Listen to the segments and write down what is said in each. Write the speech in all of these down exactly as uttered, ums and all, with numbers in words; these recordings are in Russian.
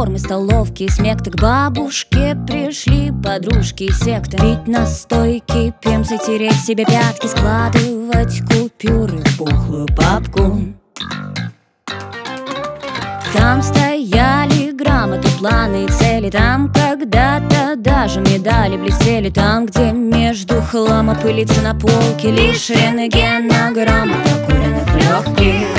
формы, столовки и смекты. К бабушке пришли подружки и секты. Пить настойки, пемзой тереть себе пятки, складывать купюры в пухлую папку. Там стояли грамоты, планы и цели. Там когда-то даже медали блестели. Там, где между хлама пылится на полке лишь рентгенограмма прокуренных легких.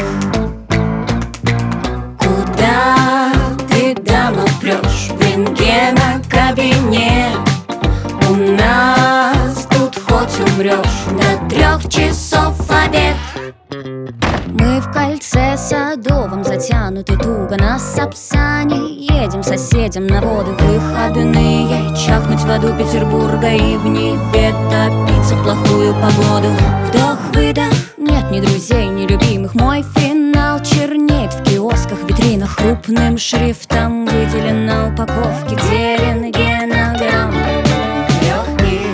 Куда ты, дама, прешь? В рентгенокабинет. У нас тут хоть умрешь, до трех часов обед. Мы в кольце садовом затянуты туго на Сапсане. Едем соседям на воды выходные, чахнуть в аду Петербурга и в небе топиться в плохую погоду. Вдох-выдох, нет ни друзей, ни любимых. Мой финал чернеет в киосках, витринах. Крупным шрифтом выделен на упаковке, где рентгенограмма легких.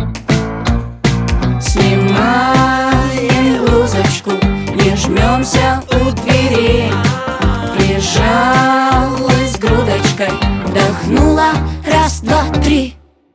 Снимаем блузочку, не жмемся у дверей. Прижалась грудочкой, вдохнула раз, два, три.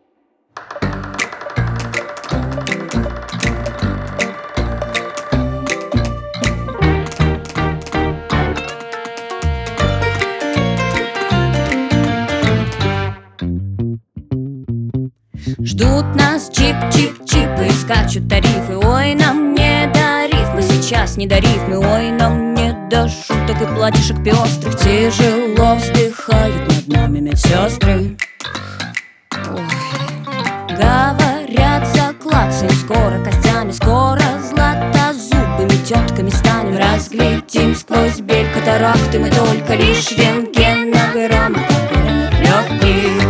Ждут нас чип-чип-чипы и скачут тарифы. Ой, нам не до рифмы, сейчас не до рифмы. Ой, нам не до шуток и платьишек пестрых. Тяжело вздыхают над нами медсестры. Ой. Говорят, заклацаем скоро костями, скоро златозубыми тетками станем. Разглядим сквозь бель катаракты мы только лишь рентгенограмма легких.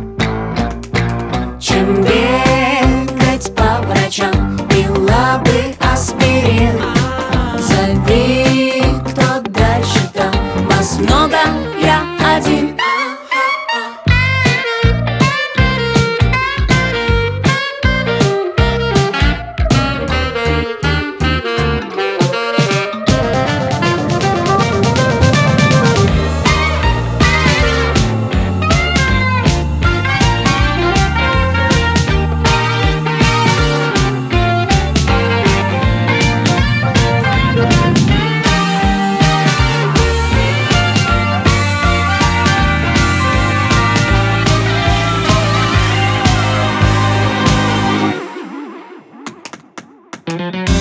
Чем бегать по врачам, пила бы аспирин. Зови, кто дальше там, вас много, я один. Thank you.